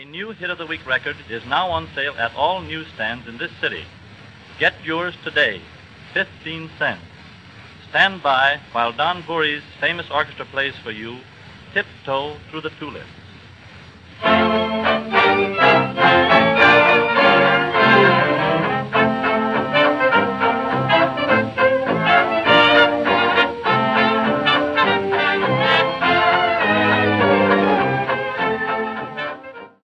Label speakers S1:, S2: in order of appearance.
S1: A new Hit of the Week record is now on sale at all newsstands in this city. Get yours today, 15 cents. Stand by while Don Voorhees' famous orchestra plays for you, Tiptoe Through the Tulips.